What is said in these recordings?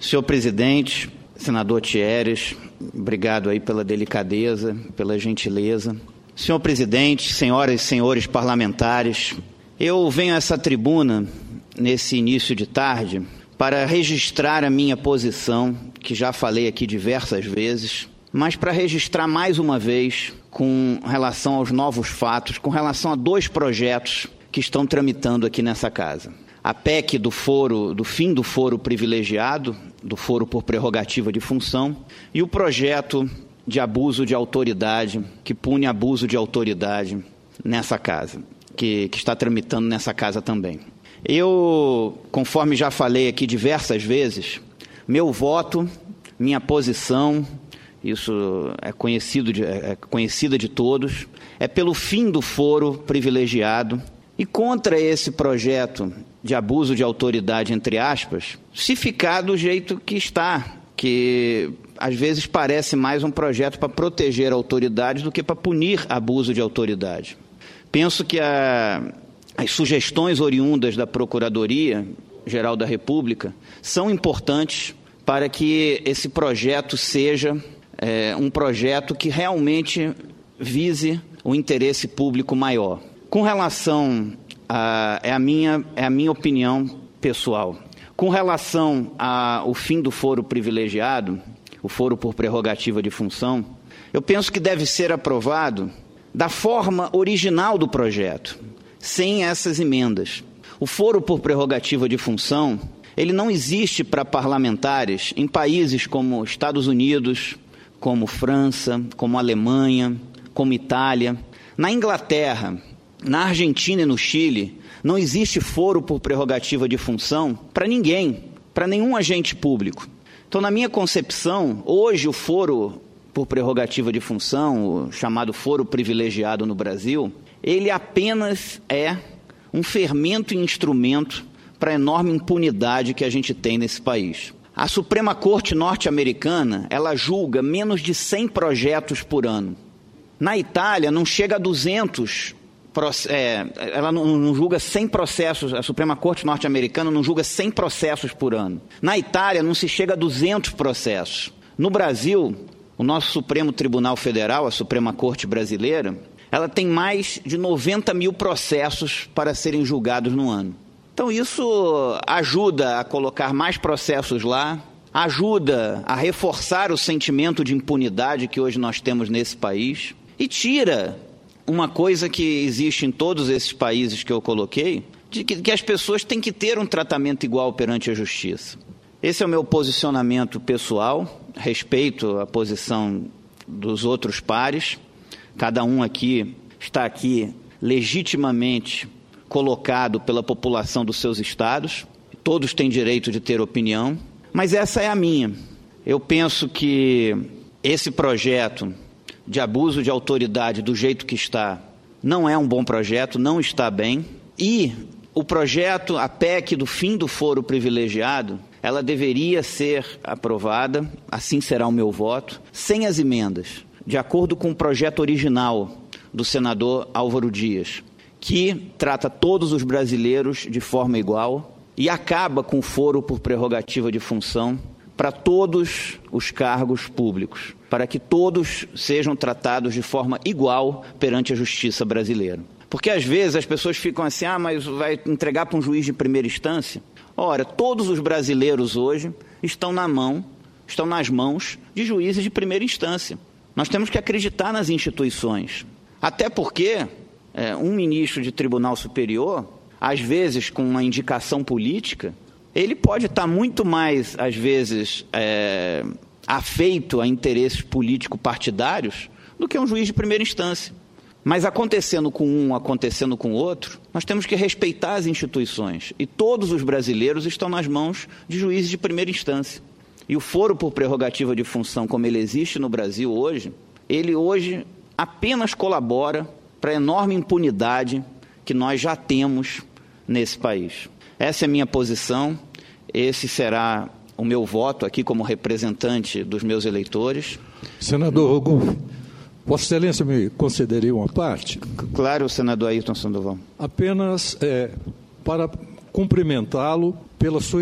Senhor presidente, senador Thieres, obrigado aí pela delicadeza, pela gentileza. Senhor presidente, senhoras e senhores parlamentares, eu venho a essa tribuna nesse início de tarde para registrar a minha posição, que já falei aqui diversas vezes, mas para registrar mais uma vez com relação aos novos fatos, com relação a 2 projetos que estão tramitando aqui nessa casa. A PEC do fim do foro privilegiado, do foro por prerrogativa de função, e o projeto de abuso de autoridade, que pune abuso de autoridade nessa casa, que está tramitando nessa casa também. Eu, conforme já falei aqui diversas vezes, meu voto, minha posição, isso é conhecida de todos, é pelo fim do foro privilegiado e contra esse projeto de abuso de autoridade, entre aspas, se ficar do jeito que está, que às vezes parece mais um projeto para proteger a autoridade do que para punir abuso de autoridade. Penso que as sugestões oriundas da Procuradoria-Geral da República são importantes para que esse projeto seja um projeto que realmente vise o interesse público maior. Com relação é a minha opinião pessoal. Com relação ao fim do foro privilegiado, o foro por prerrogativa de função, eu penso que deve ser aprovado da forma original do projeto, sem essas emendas. O foro por prerrogativa de função, ele não existe para parlamentares em países como Estados Unidos, como França, como Alemanha, como Itália. Na Inglaterra, na Argentina e no Chile, não existe foro por prerrogativa de função para ninguém, para nenhum agente público. Então, na minha concepção, hoje o foro por prerrogativa de função, o chamado foro privilegiado no Brasil, ele apenas é um fermento e instrumento para a enorme impunidade que a gente tem nesse país. A Suprema Corte norte-americana, ela julga menos de 100 projetos por ano. Na Itália, não chega a 200 ela não julga 100 processos, a Suprema Corte norte-americana não julga 100 processos por ano. Na Itália, não se chega a 200 processos. No Brasil, o nosso Supremo Tribunal Federal, a Suprema Corte brasileira, ela tem mais de 90 mil processos para serem julgados no ano. Então, isso ajuda a colocar mais processos lá, ajuda a reforçar o sentimento de impunidade que hoje nós temos nesse país e tira uma coisa que existe em todos esses países que eu coloquei, de que as pessoas têm que ter um tratamento igual perante a justiça. Esse é o meu posicionamento pessoal, respeito a posição dos outros pares. Cada um aqui está aqui legitimamente colocado pela população dos seus estados. Todos têm direito de ter opinião, mas essa é a minha. Eu penso que esse projeto de abuso de autoridade do jeito que está, não é um bom projeto, não está bem. E o projeto, a PEC do fim do foro privilegiado, ela deveria ser aprovada, assim será o meu voto, sem as emendas, de acordo com o projeto original do senador Álvaro Dias, que trata todos os brasileiros de forma igual e acaba com o foro por prerrogativa de função para todos os cargos públicos, para que todos sejam tratados de forma igual perante a justiça brasileira. Porque às vezes as pessoas ficam assim, mas vai entregar para um juiz de primeira instância? Ora, todos os brasileiros hoje estão nas mãos de juízes de primeira instância. Nós temos que acreditar nas instituições. Até porque um ministro de tribunal superior, às vezes com uma indicação política, ele pode estar muito mais, às vezes, afeito a interesses político-partidários do que um juiz de primeira instância. Mas acontecendo com um, acontecendo com o outro, nós temos que respeitar as instituições. E todos os brasileiros estão nas mãos de juízes de primeira instância. E o foro por prerrogativa de função, como ele existe no Brasil hoje, ele hoje apenas colabora para a enorme impunidade que nós já temos nesse país. Essa é a minha posição, esse será o meu voto aqui como representante dos meus eleitores. Senador Rogulfo, Vossa Excelência me concederia uma parte? Claro, senador Ayrton Sandoval. Apenas para cumprimentá-lo pela sua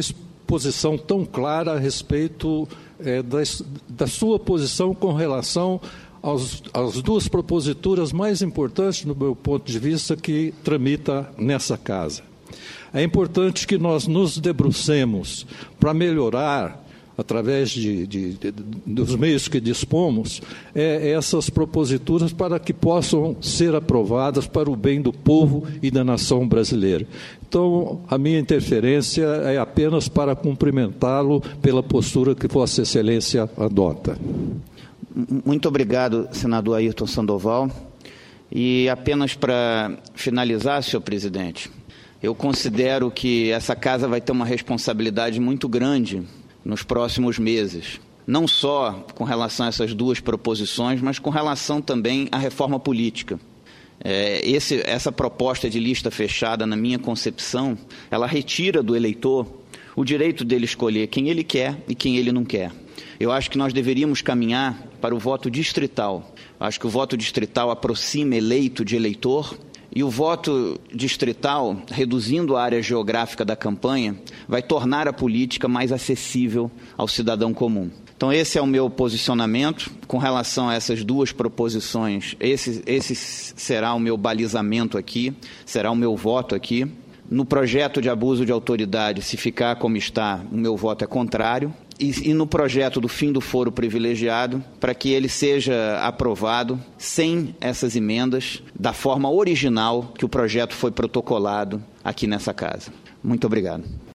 posição tão clara a respeito da sua posição com relação às duas proposituras mais importantes, no meu ponto de vista, que tramita nessa casa. É importante que nós nos debrucemos para melhorar, através dos meios que dispomos, essas proposituras para que possam ser aprovadas para o bem do povo e da nação brasileira. Então, a minha interferência é apenas para cumprimentá-lo pela postura que Vossa Excelência adota. Muito obrigado, senador Ayrton Sandoval. E apenas para finalizar, senhor presidente, eu considero que essa casa vai ter uma responsabilidade muito grande nos próximos meses, não só com relação a essas duas proposições, mas com relação também à reforma política. Essa proposta de lista fechada, na minha concepção, ela retira do eleitor o direito dele escolher quem ele quer e quem ele não quer. Eu acho que nós deveríamos caminhar para o voto distrital. Acho que o voto distrital aproxima eleito de eleitor, e o voto distrital, reduzindo a área geográfica da campanha, vai tornar a política mais acessível ao cidadão comum. Então, esse é o meu posicionamento com relação a essas duas proposições. Esse será o meu balizamento aqui, será o meu voto aqui. No projeto de abuso de autoridade, se ficar como está, o meu voto é contrário. E no projeto do fim do foro privilegiado, para que ele seja aprovado sem essas emendas, da forma original que o projeto foi protocolado aqui nessa casa. Muito obrigado.